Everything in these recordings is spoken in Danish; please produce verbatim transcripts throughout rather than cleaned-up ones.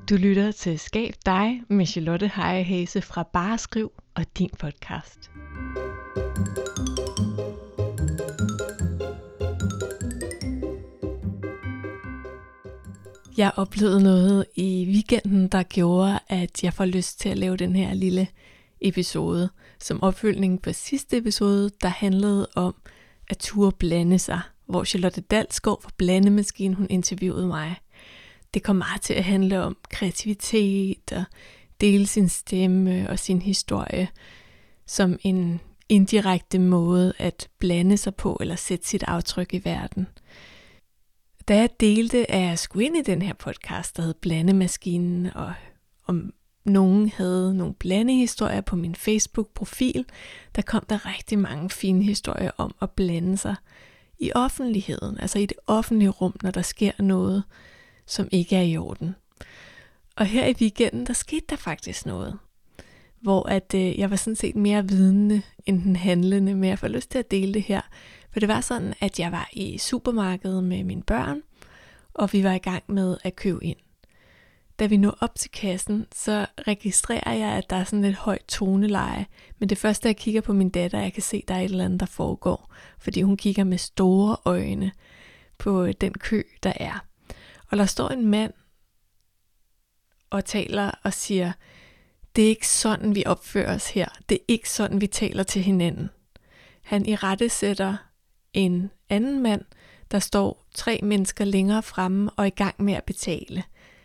Du lytter til Skab dig med Charlotte Heihase fra Bare Skriv og din podcast. Jeg oplevede noget i weekenden, der gjorde, at jeg får lyst til at lave den her lille episode, som opfølgning på sidste episode, der handlede om at turde blande sig, hvor Charlotte Dalsgaard fra Blandemaskinen, hun interviewede mig. Det kom meget til at handle om kreativitet og dele sin stemme og sin historie som en indirekte måde at blande sig på eller sætte sit aftryk i verden. Da jeg delte, at jeg skulle ind i den her podcast, der hed Blandemaskinen, og om nogen havde nogle blandehistorier på min Facebook-profil, der kom der rigtig mange fine historier om at blande sig i offentligheden, altså i det offentlige rum, når der sker noget, som ikke er i orden. Og her i weekenden, der skete der faktisk noget, hvor at, øh, jeg var sådan set mere vidende end den handlende, men jeg får lyst til at dele det her. For det var sådan, at jeg var i supermarkedet med mine børn, og vi var i gang med at købe ind. Da vi når op til kassen, så registrerer jeg, at der er sådan et højt toneleje. Men det første, jeg kigger på min datter, jeg kan se, at der er et eller andet, der foregår. Fordi hun kigger med store øjne på den kø, der er. Og der står en mand og taler og siger, det er ikke sådan, vi opfører os her. Det er ikke sådan, vi taler til hinanden. Han irettesætter en anden mand, der står tre mennesker længere fremme og er i gang med at betale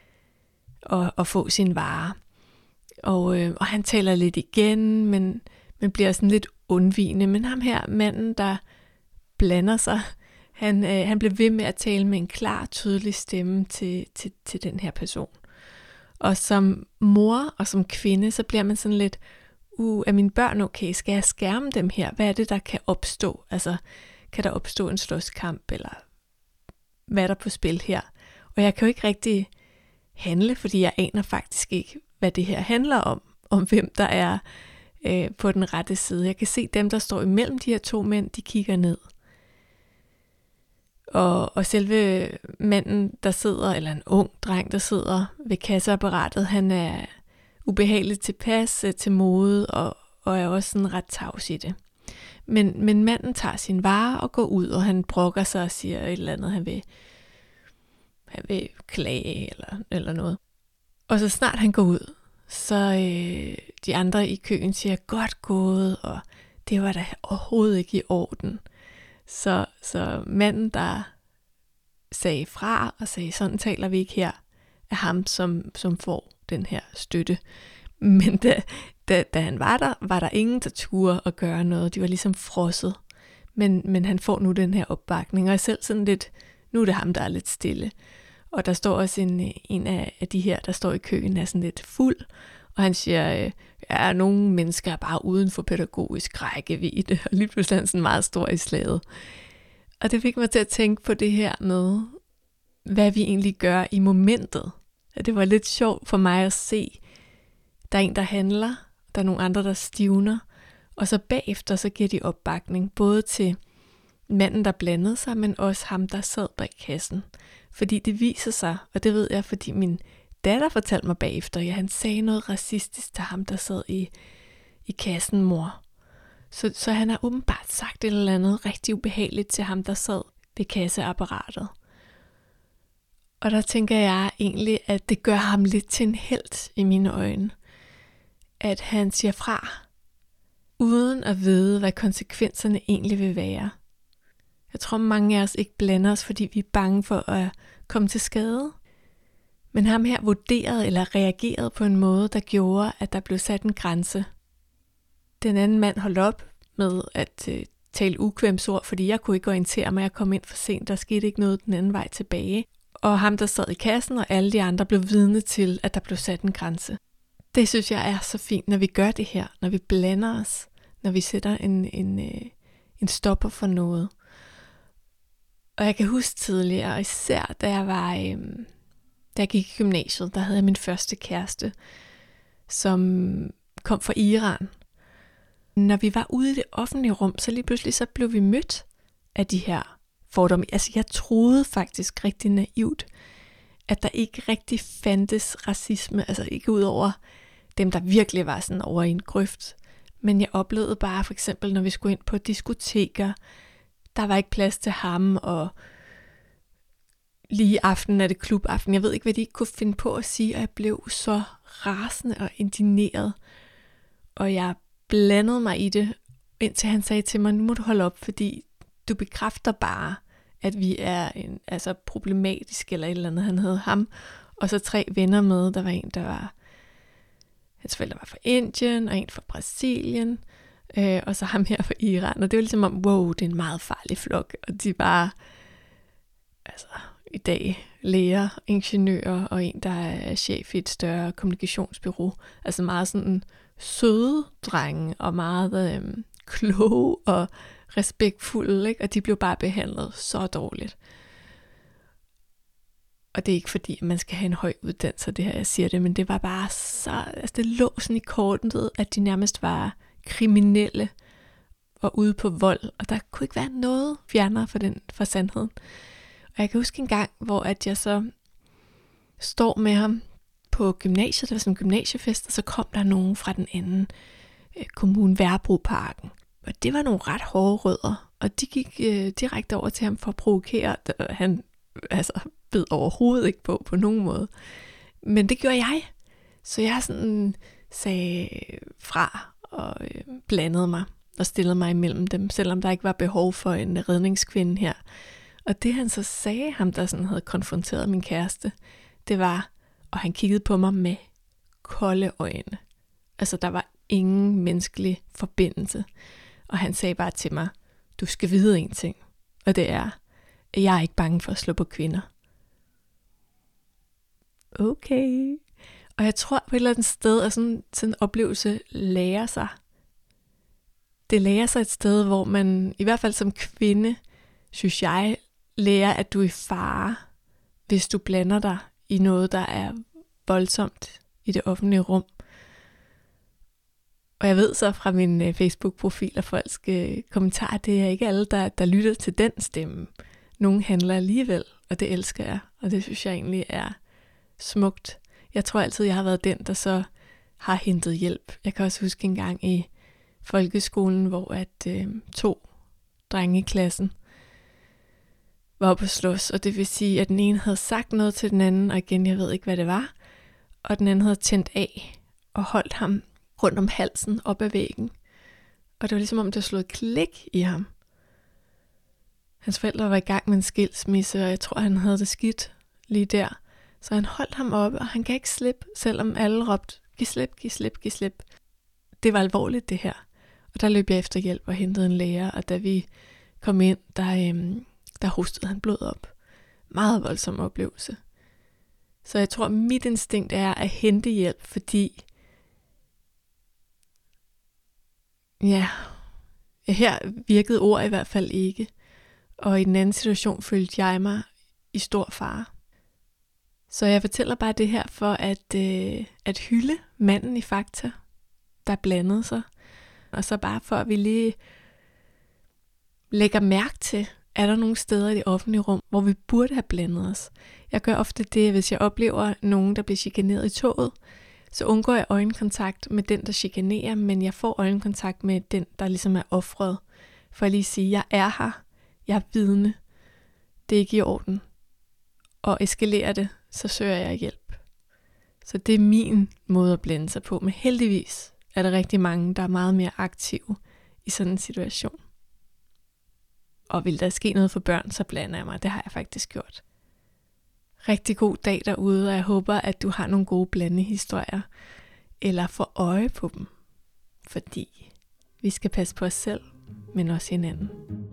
og, og få sin vare. Og, øh, og han taler lidt igen, men, men bliver sådan lidt undvigende. Men ham her, manden, der blander sig, han, øh, han bliver ved med at tale med en klar, tydelig stemme til, til, til den her person. Og som mor og som kvinde, så bliver man sådan lidt, uh, er mine børn okay? Skal jeg skærme dem her? Hvad er det, der kan opstå? Altså, kan der opstå en slåskamp, eller hvad er der på spil her? Og jeg kan jo ikke rigtig handle, fordi jeg aner faktisk ikke, hvad det her handler om, om hvem der er øh, på den rette side. Jeg kan se dem, der står imellem de her to mænd, de kigger ned. Og, og selve manden, der sidder, eller en ung dreng, der sidder ved kasseapparatet, han er ubehageligt tilpas til mode, og, og er også sådan ret tavs i det. Men, men manden tager sin vare og går ud, og han brokker sig og siger et eller andet, han vil, han vil klage eller, eller noget. Og så snart han går ud, så øh, de andre i køen siger, godt gået, og det var da overhovedet ikke i orden. Så, så manden, der sagde fra og sagde, sådan taler vi ikke her, er ham, som, som får den her støtte. Men da, da, da han var der, var der ingen, der turde at gøre noget. De var ligesom frosset. Men, men han får nu den her opbakning. Og jeg selv sådan lidt, nu er det ham, der er lidt stille. Og der står også en, en af de her, der står i køen, er sådan lidt fuld. Og han siger, ja, nogle mennesker er bare uden for pædagogisk rækkevidde. Og lige pludselig er han sådan meget stor i slaget. Og det fik mig til at tænke på det her med, hvad vi egentlig gør i momentet. Det var lidt sjovt for mig at se, der er en, der handler, der er nogle andre, der stivner, og så bagefter så giver de opbakning, både til manden, der blandede sig, men også ham, der sad bag kassen. Fordi det viser sig, og det ved jeg, fordi min datter fortalte mig bagefter, at han sagde noget racistisk til ham, der sad i, i kassen, mor. Så, så han har åbenbart sagt et eller andet rigtig ubehageligt til ham, der sad ved kasseapparatet. Og der tænker jeg egentlig, at det gør ham lidt til en helt i mine øjne. At han siger fra, uden at vide, hvad konsekvenserne egentlig vil være. Jeg tror, mange af os ikke blander os, fordi vi er bange for at komme til skade. Men ham her vurderede eller reagerede på en måde, der gjorde, at der blev sat en grænse. Den anden mand holdt op med at øh, tale ukvemsord, fordi jeg kunne ikke orientere mig, jeg kom ind for sent, der skete ikke noget den anden vej tilbage. Og ham, der sad i kassen, og alle de andre blev vidne til, at der blev sat en grænse. Det synes jeg er så fint, når vi gør det her, når vi blander os, når vi sætter en, en, øh, en stopper for noget. Og jeg kan huske tidligere, og især da jeg var, øh, da jeg gik i gymnasiet, der havde jeg min første kæreste, som kom fra Iran. Når vi var ude i det offentlige rum, så lige pludselig så blev vi mødt af de her fordomme. Altså jeg troede faktisk rigtig naivt, at der ikke rigtig fandtes racisme, altså ikke ud over dem, der virkelig var sådan over i en grøft. Men jeg oplevede bare for eksempel, når vi skulle ind på diskoteker, der var ikke plads til ham, og lige aften er det klubaften. Jeg ved ikke, hvad de ikke kunne finde på at sige, og jeg blev så rasende og indigneret. Og jeg blandede mig i det, indtil han sagde til mig, nu må du holde op, fordi du bekræfter bare, at vi er en, altså problematisk eller et eller andet. Han havde ham, og så tre venner med. Der var en, der var, hans forældre var fra Indien, og en fra Brasilien, øh, og så ham her fra Iran. Og det var ligesom om, wow, det er en meget farlig flok. Og de var, altså i dag, læger, ingeniører, og en, der er chef i et større kommunikationsbureau. Altså meget sådan søde drenge, og meget øh, kloge og respektfulde, ikke? Og de blev bare behandlet så dårligt. Og det er ikke fordi, at man skal have en høj uddannelse, det her, jeg siger det, men det var bare så, altså det lå sådan i kortet, at de nærmest var kriminelle og ude på vold, og der kunne ikke være noget fjernere for, den, for sandheden. Og jeg kan huske en gang, hvor at jeg så står med ham på gymnasiet, der var sådan en gymnasiefest, og så kom der nogen fra den anden øh, kommune, Værebroparken. Og det var nogle ret hårde rødder, og de gik øh, direkte over til ham for at provokere. Han altså, bed overhovedet ikke på på nogen måde. Men det gjorde jeg. Så jeg sådan sagde fra og øh, blandede mig og stillede mig imellem dem, selvom der ikke var behov for en redningskvinde her. Og det han så sagde, ham der sådan havde konfronteret min kæreste, det var, og han kiggede på mig med kolde øjne. Altså der var ingen menneskelig forbindelse. Og han sagde bare til mig, du skal vide en ting, og det er, at jeg er ikke bange for at slå på kvinder. Okay. Og jeg tror på et eller andet sted, at sådan, sådan en oplevelse lærer sig. Det lærer sig et sted, hvor man, i hvert fald som kvinde, synes jeg, lærer, at du er i fare, hvis du blander dig i noget, der er voldsomt i det offentlige rum. Og jeg ved så fra min uh, Facebook-profil og folks uh, kommentarer, det er ikke alle, der, der lytter til den stemme. Nogle handler alligevel, og det elsker jeg, og det synes jeg egentlig er smukt. Jeg tror altid, jeg har været den, der så har hentet hjælp. Jeg kan også huske en gang i folkeskolen, hvor at øh, to drenge i klassen var oppe at slås, og det vil sige, at den ene havde sagt noget til den anden, og igen, jeg ved ikke, hvad det var, og den anden havde tændt af og holdt ham rundt om halsen op ad væggen. Og det var ligesom om, der slog et klik i ham. Hans forældre var i gang med en skilsmisse, og jeg tror, han havde det skidt lige der. Så han holdt ham oppe, og han kan ikke slippe, selvom alle råbte, giv slip, giv slip, giv slip. Det var alvorligt, det her. Og der løb jeg efter hjælp og hentede en læge, og da vi kom ind, der, øhm, der hostede han blod op. Meget voldsom oplevelse. Så jeg tror, mit instinkt er at hente hjælp, fordi ja, her virkede ord i hvert fald ikke. Og i den anden situation følte jeg mig i stor fare. Så jeg fortæller bare det her for at, øh, at hylde manden i Fakta, der blandede sig. Og så bare for at vi lige lægger mærke til, er der nogle steder i det offentlige rum, hvor vi burde have blandet os. Jeg gør ofte det, hvis jeg oplever nogen, der bliver chikaneret i toget, så undgår jeg øjenkontakt med den, der chikanerer, men jeg får øjenkontakt med den, der ligesom er offret. For at lige sige, jeg er her, jeg er vidne, det er ikke i orden. Og eskalerer det, så søger jeg hjælp. Så det er min måde at blande sig på, men heldigvis er der rigtig mange, der er meget mere aktive i sådan en situation. Og vil der ske noget for børn, så blander jeg mig. Det har jeg faktisk gjort. Rigtig god dag derude, og jeg håber, at du har nogle gode blandehistorier, eller får øje på dem. Fordi vi skal passe på os selv, men også hinanden.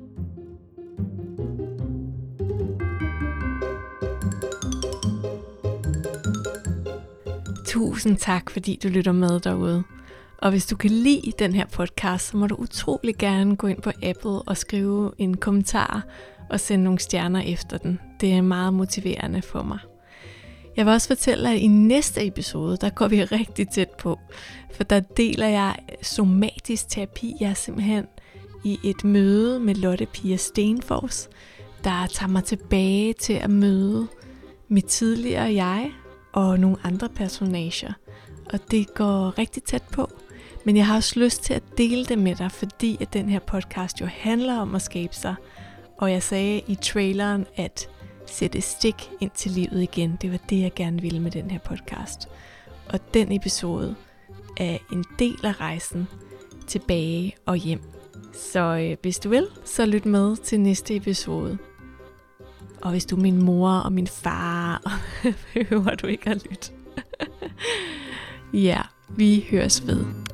Tusind tak, fordi du lytter med derude. Og hvis du kan lide den her podcast, så må du utrolig gerne gå ind på Apple og skrive en kommentar og sende nogle stjerner efter den. Det er meget motiverende for mig. Jeg vil også fortælle, at i næste episode, der går vi rigtig tæt på. For der deler jeg somatisk terapi. Jeg er simpelthen i et møde med Lotte Pia Stenfors, der tager mig tilbage til at møde mit tidligere jeg og nogle andre personager. Og det går rigtig tæt på. Men jeg har også lyst til at dele det med dig, fordi at den her podcast jo handler om at skabe sig. Og jeg sagde i traileren, at sætte stik ind til livet igen. Det var det, jeg gerne ville med den her podcast. Og den episode er en del af rejsen tilbage og hjem. Så øh, hvis du vil, så lyt med til næste episode. Og hvis du er min mor og min far, behøver du ikke at lytte. Ja, vi høres ved.